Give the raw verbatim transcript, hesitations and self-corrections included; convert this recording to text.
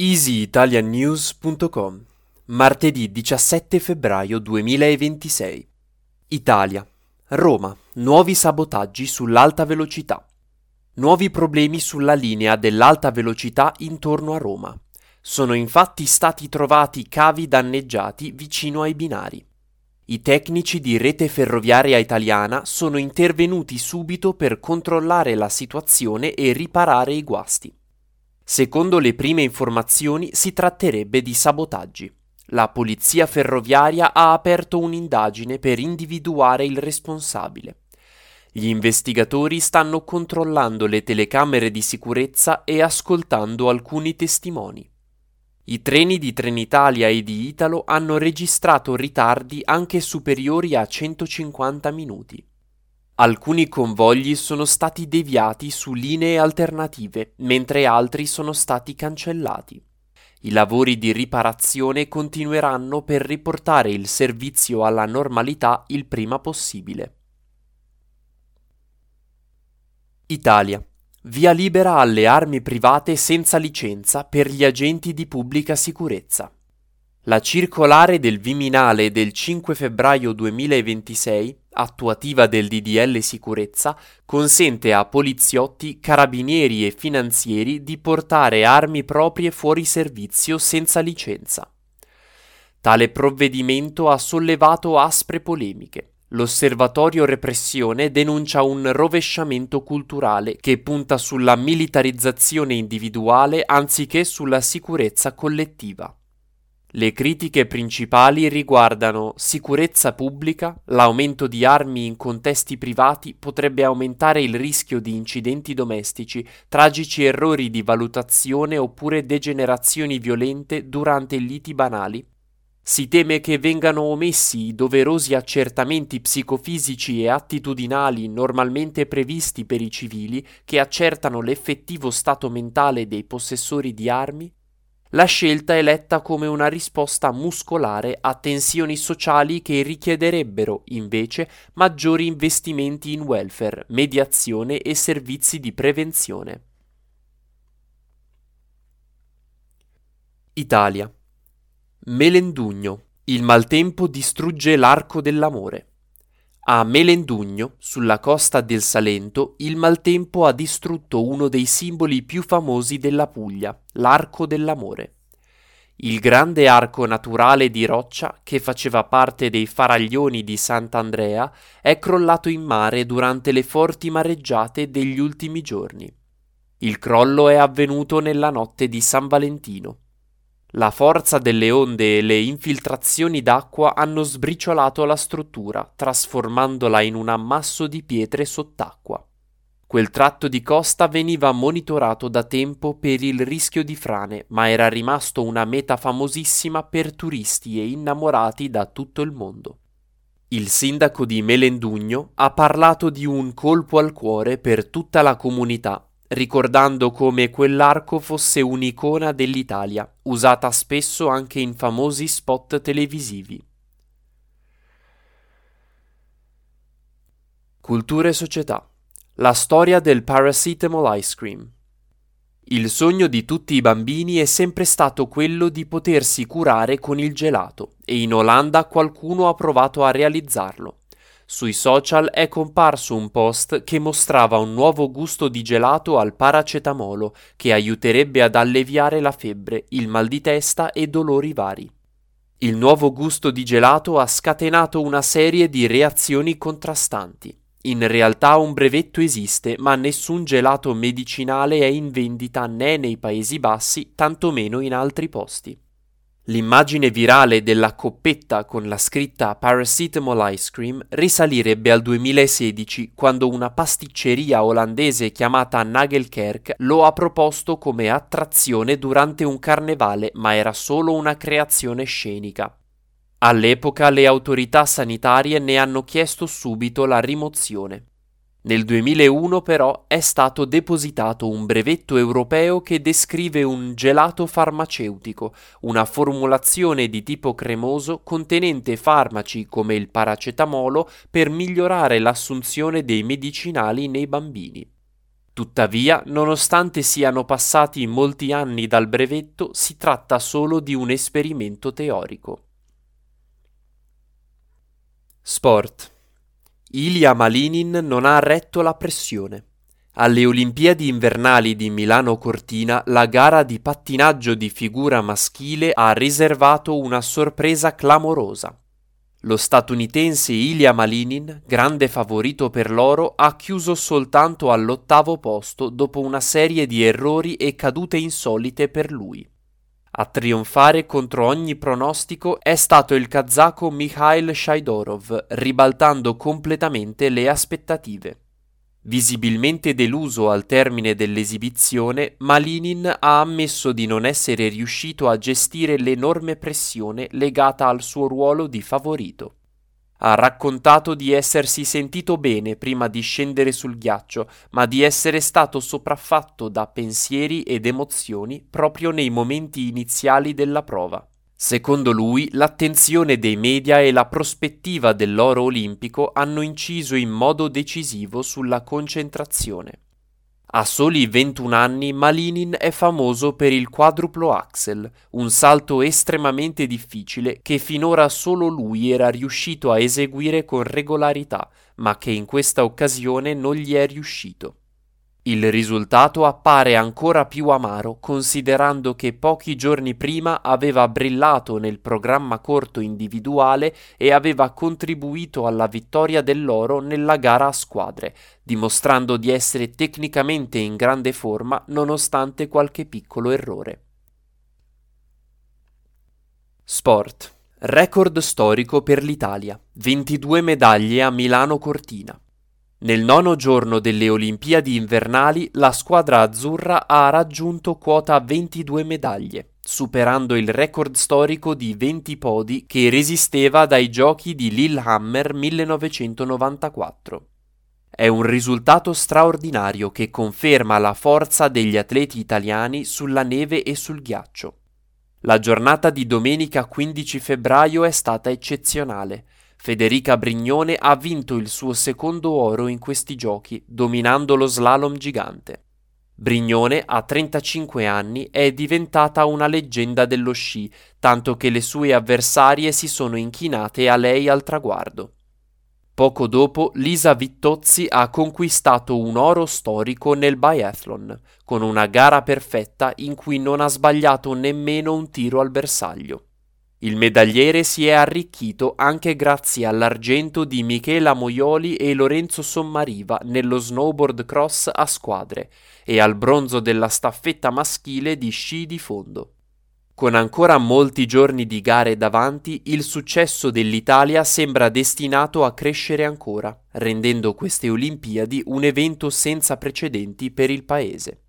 easy italian news punto com, martedì diciassette febbraio duemilaventisei. Italia. Roma. Nuovi sabotaggi sull'alta velocità. Nuovi problemi sulla linea dell'alta velocità intorno a Roma. Sono infatti stati trovati cavi danneggiati vicino ai binari. I tecnici di Rete Ferroviaria Italiana sono intervenuti subito per controllare la situazione e riparare i guasti. Secondo le prime informazioni si tratterebbe di sabotaggi. La polizia ferroviaria ha aperto un'indagine per individuare il responsabile. Gli investigatori stanno controllando le telecamere di sicurezza e ascoltando alcuni testimoni. I treni di Trenitalia e di Italo hanno registrato ritardi anche superiori a centocinquanta minuti. Alcuni convogli sono stati deviati su linee alternative, mentre altri sono stati cancellati. I lavori di riparazione continueranno per riportare il servizio alla normalità il prima possibile. Italia. Via libera alle armi private senza licenza per gli agenti di pubblica sicurezza. La circolare del Viminale del cinque febbraio duemilaventisei, attuativa del D D L Sicurezza, consente a poliziotti, carabinieri e finanzieri di portare armi proprie fuori servizio senza licenza. Tale provvedimento ha sollevato aspre polemiche. L'Osservatorio Repressione denuncia un rovesciamento culturale che punta sulla militarizzazione individuale anziché sulla sicurezza collettiva. Le critiche principali riguardano sicurezza pubblica, l'aumento di armi in contesti privati potrebbe aumentare il rischio di incidenti domestici, tragici errori di valutazione oppure degenerazioni violente durante liti banali. Si teme che vengano omessi i doverosi accertamenti psicofisici e attitudinali normalmente previsti per i civili che accertano l'effettivo stato mentale dei possessori di armi. La scelta è letta come una risposta muscolare a tensioni sociali che richiederebbero, invece, maggiori investimenti in welfare, mediazione e servizi di prevenzione. Italia. Melendugno. Il maltempo distrugge l'arco dell'amore. A Melendugno, sulla costa del Salento, il maltempo ha distrutto uno dei simboli più famosi della Puglia, l'arco dell'amore. Il grande arco naturale di roccia, che faceva parte dei faraglioni di Sant'Andrea, è crollato in mare durante le forti mareggiate degli ultimi giorni. Il crollo è avvenuto nella notte di San Valentino. La forza delle onde e le infiltrazioni d'acqua hanno sbriciolato la struttura, trasformandola in un ammasso di pietre sott'acqua. Quel tratto di costa veniva monitorato da tempo per il rischio di frane, ma era rimasto una meta famosissima per turisti e innamorati da tutto il mondo. Il sindaco di Melendugno ha parlato di un colpo al cuore per tutta la comunità, ricordando come quell'arco fosse un'icona dell'Italia, usata spesso anche in famosi spot televisivi. Cultura e società. La storia del paracetamol ice cream. Il sogno di tutti i bambini è sempre stato quello di potersi curare con il gelato, e in Olanda qualcuno ha provato a realizzarlo. Sui social è comparso un post che mostrava un nuovo gusto di gelato al paracetamolo che aiuterebbe ad alleviare la febbre, il mal di testa e dolori vari. Il nuovo gusto di gelato ha scatenato una serie di reazioni contrastanti. In realtà un brevetto esiste, ma nessun gelato medicinale è in vendita né nei Paesi Bassi, tantomeno in altri posti. L'immagine virale della coppetta con la scritta Paracetamol Ice Cream risalirebbe al duemilasedici, quando una pasticceria olandese chiamata Nagelkerk lo ha proposto come attrazione durante un carnevale, ma era solo una creazione scenica. All'epoca le autorità sanitarie ne hanno chiesto subito la rimozione. Nel duemilauno però è stato depositato un brevetto europeo che descrive un gelato farmaceutico, una formulazione di tipo cremoso contenente farmaci come il paracetamolo per migliorare l'assunzione dei medicinali nei bambini. Tuttavia, nonostante siano passati molti anni dal brevetto, si tratta solo di un esperimento teorico. Sport. Ilya Malinin non ha retto la pressione. Alle Olimpiadi invernali di Milano Cortina, la gara di pattinaggio di figura maschile ha riservato una sorpresa clamorosa. Lo statunitense Ilya Malinin, grande favorito per l'oro, ha chiuso soltanto all'ottavo posto dopo una serie di errori e cadute insolite per lui. A trionfare contro ogni pronostico è stato il kazako Mikhail Shaidorov, ribaltando completamente le aspettative. Visibilmente deluso al termine dell'esibizione, Malinin ha ammesso di non essere riuscito a gestire l'enorme pressione legata al suo ruolo di favorito. Ha raccontato di essersi sentito bene prima di scendere sul ghiaccio, ma di essere stato sopraffatto da pensieri ed emozioni proprio nei momenti iniziali della prova. Secondo lui, l'attenzione dei media e la prospettiva dell'oro olimpico hanno inciso in modo decisivo sulla concentrazione. A soli ventuno anni, Malinin è famoso per il quadruplo axel, un salto estremamente difficile che finora solo lui era riuscito a eseguire con regolarità, ma che in questa occasione non gli è riuscito. Il risultato appare ancora più amaro considerando che pochi giorni prima aveva brillato nel programma corto individuale e aveva contribuito alla vittoria dell'oro nella gara a squadre, dimostrando di essere tecnicamente in grande forma nonostante qualche piccolo errore. Sport. Record storico per l'Italia. ventidue medaglie a Milano Cortina. Nel nono giorno delle Olimpiadi invernali la squadra azzurra ha raggiunto quota ventidue medaglie, superando il record storico di venti podi che resisteva dai giochi di Lillehammer millenovecentonovantaquattro. È un risultato straordinario che conferma la forza degli atleti italiani sulla neve e sul ghiaccio. La giornata di domenica quindici febbraio è stata eccezionale. Federica Brignone ha vinto il suo secondo oro in questi giochi, dominando lo slalom gigante. Brignone, a trentacinque anni, è diventata una leggenda dello sci, tanto che le sue avversarie si sono inchinate a lei al traguardo. Poco dopo, Lisa Vittozzi ha conquistato un oro storico nel biathlon, con una gara perfetta in cui non ha sbagliato nemmeno un tiro al bersaglio. Il medagliere si è arricchito anche grazie all'argento di Michela Moioli e Lorenzo Sommariva nello snowboard cross a squadre e al bronzo della staffetta maschile di sci di fondo. Con ancora molti giorni di gare davanti, il successo dell'Italia sembra destinato a crescere ancora, rendendo queste Olimpiadi un evento senza precedenti per il paese.